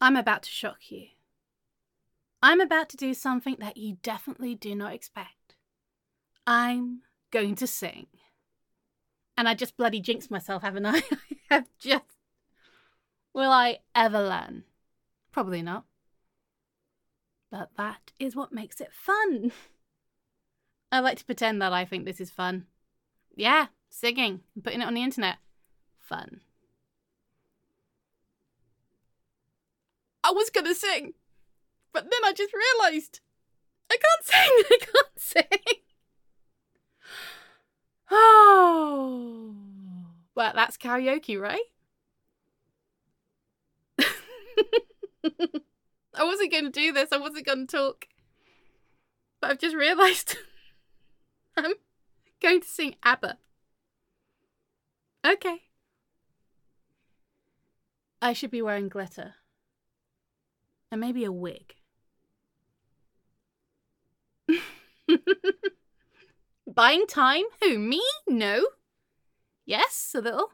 I'm about to shock you. I'm about to do something that you definitely do not expect. I'm going to sing. And I just bloody jinxed myself, haven't I? Will I ever learn? Probably not. But that is what makes it fun. I like to pretend that I think this is fun. Yeah, singing and putting it on the internet. Fun. I was gonna sing, but then I just realised I can't sing. I can't sing. Oh, well, that's karaoke, right? I wasn't going to do this. I wasn't going to talk. But I've just realised I'm going to sing ABBA. Okay. I should be wearing glitter. And maybe a wig. Buying time? Who, me? No. Yes, a little.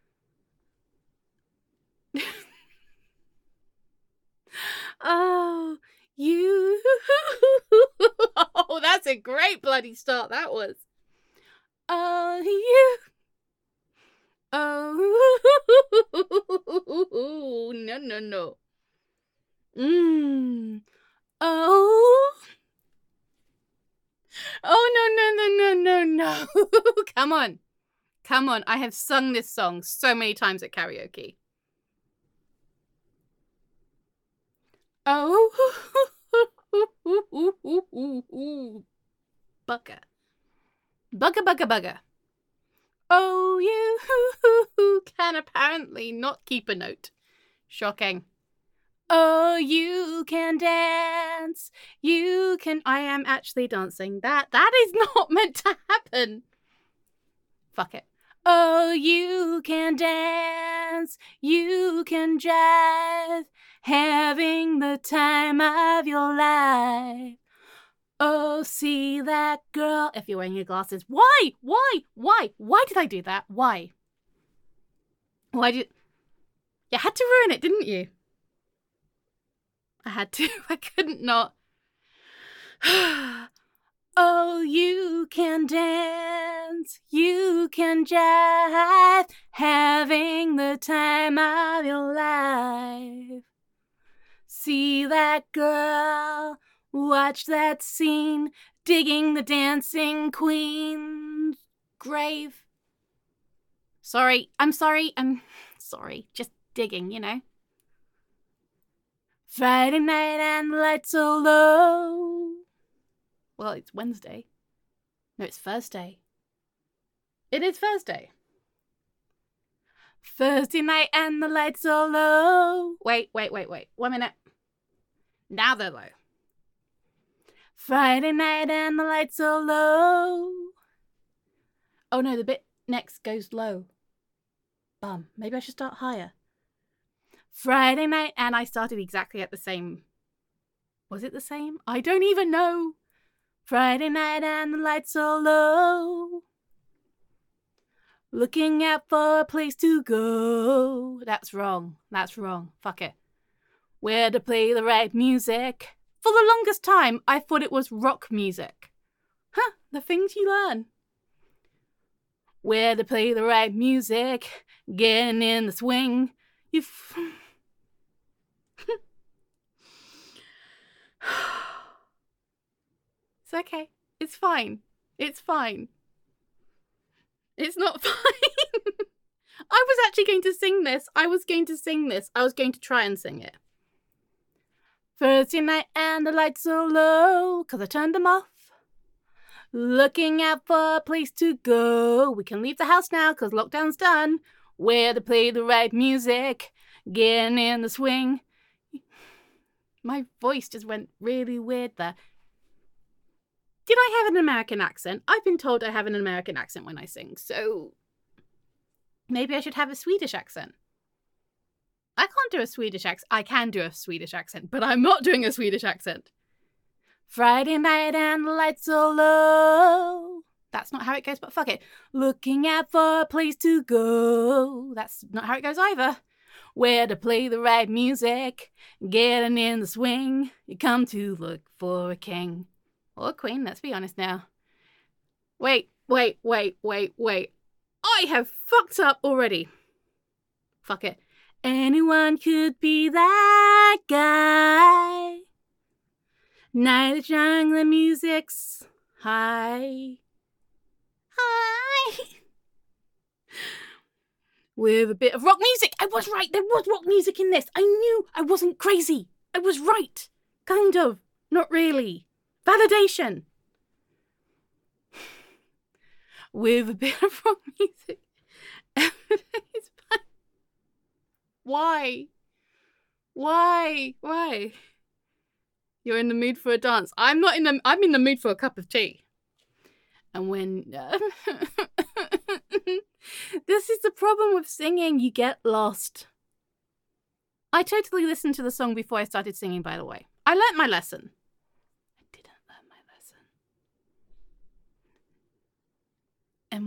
Oh, you. Oh, that's a great bloody start, that was. Oh, you. Oh, no, no, no. Oh. Oh, no. Come on. Come on. I have sung this song so many times at karaoke. Oh. Bugger. Bugger. Oh, you can apparently not keep a note. Shocking. Oh, you can dance. You can... I am actually dancing. That is not meant to happen. Fuck it. Oh, you can dance. You can jive. Having the time of your life. Oh, see that girl. If you're wearing your glasses. Why? Why did I do that? Why? You had to ruin it, didn't you? I had to. I couldn't not. Oh, you can dance. You can jive. Having the time of your life. See that girl. Watch that scene. Digging the dancing queen's grave. I'm sorry. Just digging, you know. Friday night and the lights are low. Well, it's Wednesday. No, it's Thursday. It is Thursday. Thursday night and the lights are low. Wait. 1 minute. Now they're low. Friday night and the lights are low. Oh no, the bit next goes low. Bum. Maybe I should start higher. Friday night, and I started exactly at the same. Was it the same? I don't even know. Friday night and the lights are low. Looking out for a place to go. That's wrong. Fuck it. Where to play the right music. For the longest time, I thought it was rock music. Huh, the things you learn. Where to play the right music. Getting in the swing. It's okay. It's fine. It's not fine. I was actually going to sing this. I was going to try and sing it. Thursday night and the lights are low, 'cause I turned them off. Looking out for a place to go. We can leave the house now, 'cause lockdown's done. Where to play the right music. Getting in the swing. My voice just went really weird there. Did I have an American accent? I've been told I have an American accent when I sing, so maybe I should have a Swedish accent. I can't do a Swedish accent. I can do a Swedish accent, but I'm not doing a Swedish accent. Friday night and the lights are low. That's not how it goes, but fuck it. Looking out for a place to go. That's not how it goes either. where to play the right music, getting in the swing. You come to look for a king. Or a queen, let's be honest now. Wait. I have fucked up already. Fuck it. Anyone could be that guy. Night is young, the music's high. With a bit of rock music. I was right. There was rock music in this. I knew I wasn't crazy. I was right. Kind of. Not really. Validation. With a bit of rock music. It's fine. Why? You're in the mood for a dance. I'm in the mood for a cup of tea. And when this is the problem with singing, you get lost. I totally listened to the song before I started singing, by the way. I learnt my lesson. I didn't learn my lesson. And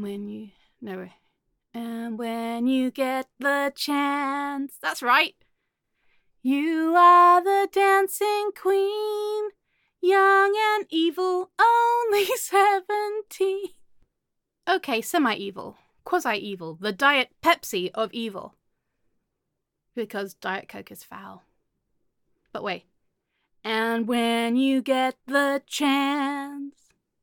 when you get the chance, that's right. You are the dancing queen, young and evil, only 17. Okay, semi-evil, quasi-evil, the Diet Pepsi of evil. Because Diet Coke is foul. But wait. And when you get the chance,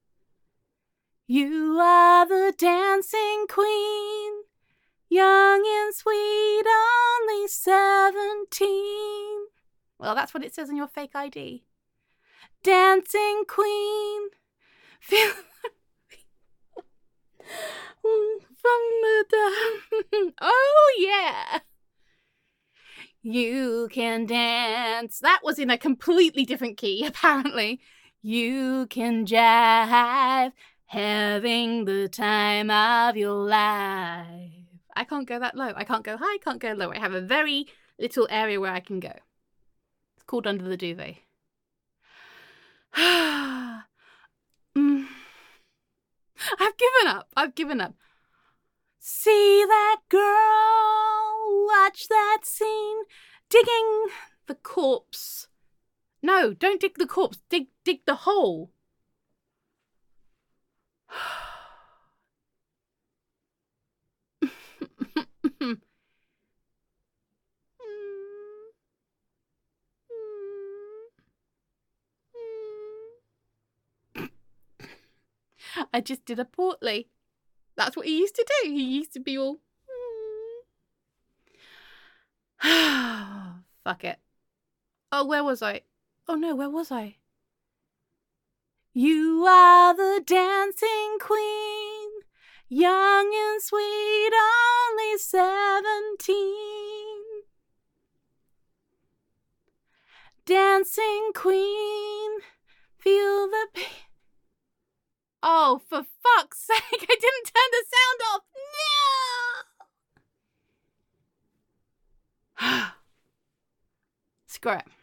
you are the dancing queen, young and sweet, only 17. Well, that's what it says on your fake ID. Dancing queen. Feel from the down. Oh, yeah. You can dance. That was in a completely different key, apparently. You can jive, having the time of your life. I can't go that low. I can't go high, can't go low. I have a very little area where I can go. It's called under the duvet. I've given up. See that girl, watch that scene, digging the corpse. No, don't dig the corpse, dig the hole. I just did a portly. That's what he used to do. He used to be all... Fuck it. Oh, where was I? Oh no, where was I? You are the dancing queen, young and sweet, only 17. Dancing queen, feel the pain. Oh, for fuck's sake, I didn't turn the sound off. No! Screw it.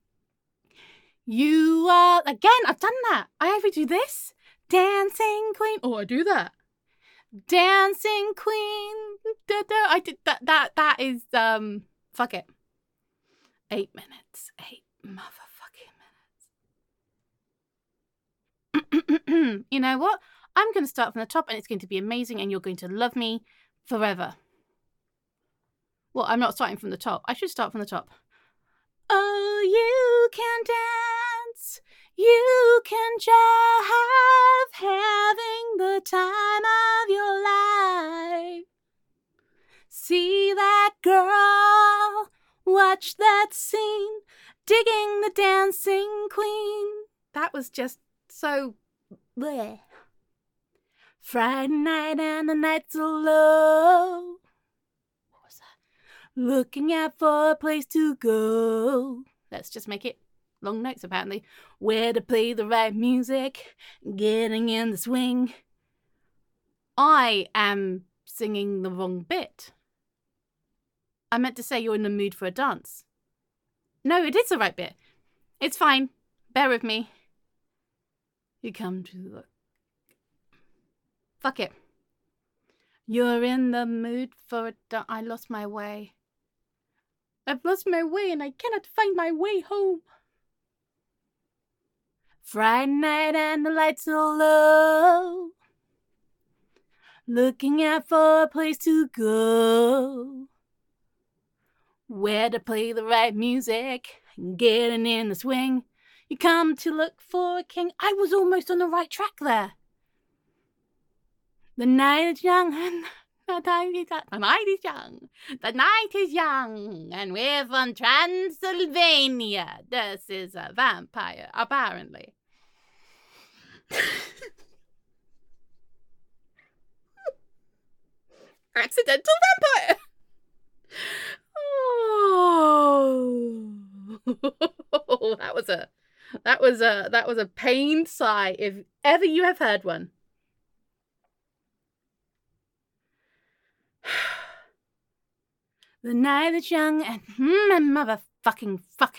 You are... Again, I've done that. I ever do this? Dancing queen. Oh, I do that. Dancing queen. I did that. That is, fuck it. 8 minutes. 8 motherfucking minutes. You know what? I'm going to start from the top and it's going to be amazing and you're going to love me forever. Well, I'm not starting from the top. I should start from the top. Oh, you can dance. You can jive, having the time of your life. See that girl, watch that scene, digging the dancing queen. That was just so bleh. Friday night and the nights are low. What was that? Looking out for a place to go. Let's just make it long notes, apparently. Where to play the right music, getting in the swing. I am singing the wrong bit. I meant to say you're in the mood for a dance. No, it is the right bit. It's fine. Bear with me. You come to the... Fuck it. You're in the mood for a dance. I lost my way. I've lost my way and I cannot find my way home. Friday night and the lights are low. Looking out for a place to go. Where to play the right music. Getting in the swing. You come to look for a king. I was almost on the right track there. The night is young and the night is young. The night is young. The night is young. And we're from Transylvania. This is a vampire, apparently. Accidental vampire. Oh, that was a pained sigh, if ever you have heard one. The night is young and motherfucking fuck.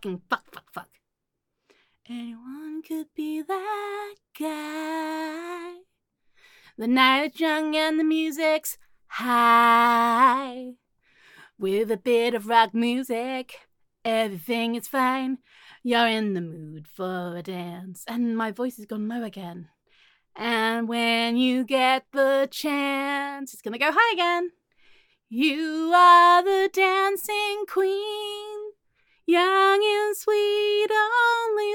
Anyone could be that guy. The night is young and the music's high. With a bit of rock music, everything is fine. You're in the mood for a dance. And my voice has gone low again. And when you get the chance, it's gonna go high again. You are the dancing queen, young and sweet, only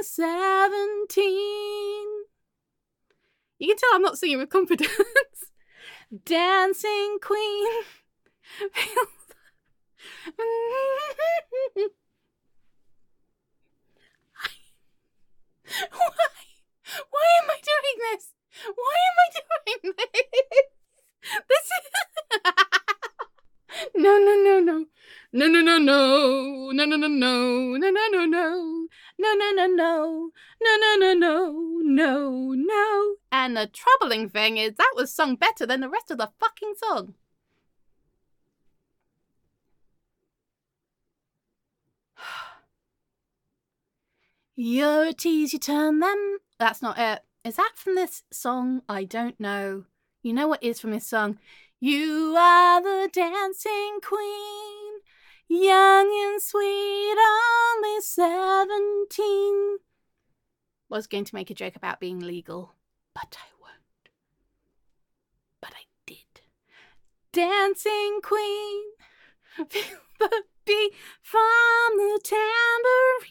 17. You can tell I'm not singing with confidence. Dancing queen. Why am I doing this? Why am I doing this? This is... No. And the troubling thing is that was sung better than the rest of the fucking song. You're a tease, you turn them. That's not it. Is that from this song? I don't know. You know what is from this song? You are the dancing queen, young and sweet, only 17. Was going to make a joke about being legal, but I won't. But I did. Dancing queen, feel the beat from the tambourine.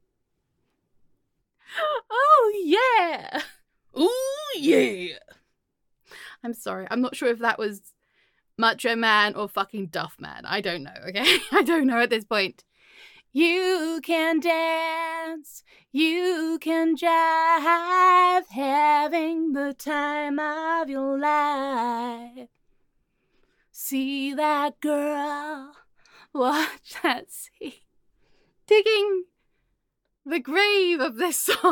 Oh, yeah. Ooh, yeah. I'm sorry. I'm not sure if that was Macho Man or fucking Duff Man. I don't know, okay? I don't know at this point. You can dance. You can jive. Having the time of your life. See that girl. Watch that sea. Digging the grave of this song.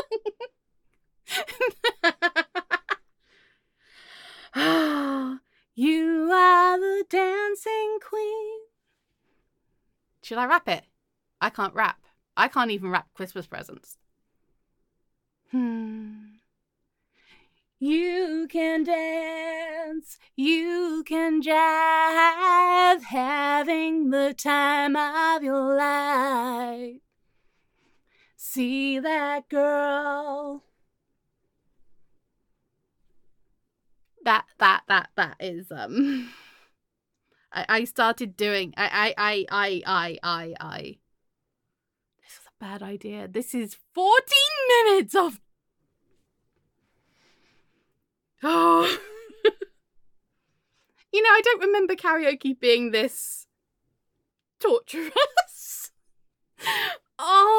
You are the dancing queen. Should I rap it? I can't rap. I can't even rap Christmas presents. You can dance. You can jive. Having the time of your life. See that girl. That is I started doing I this is a bad idea. This is 14 minutes of oh you know, I don't remember karaoke being this torturous. Oh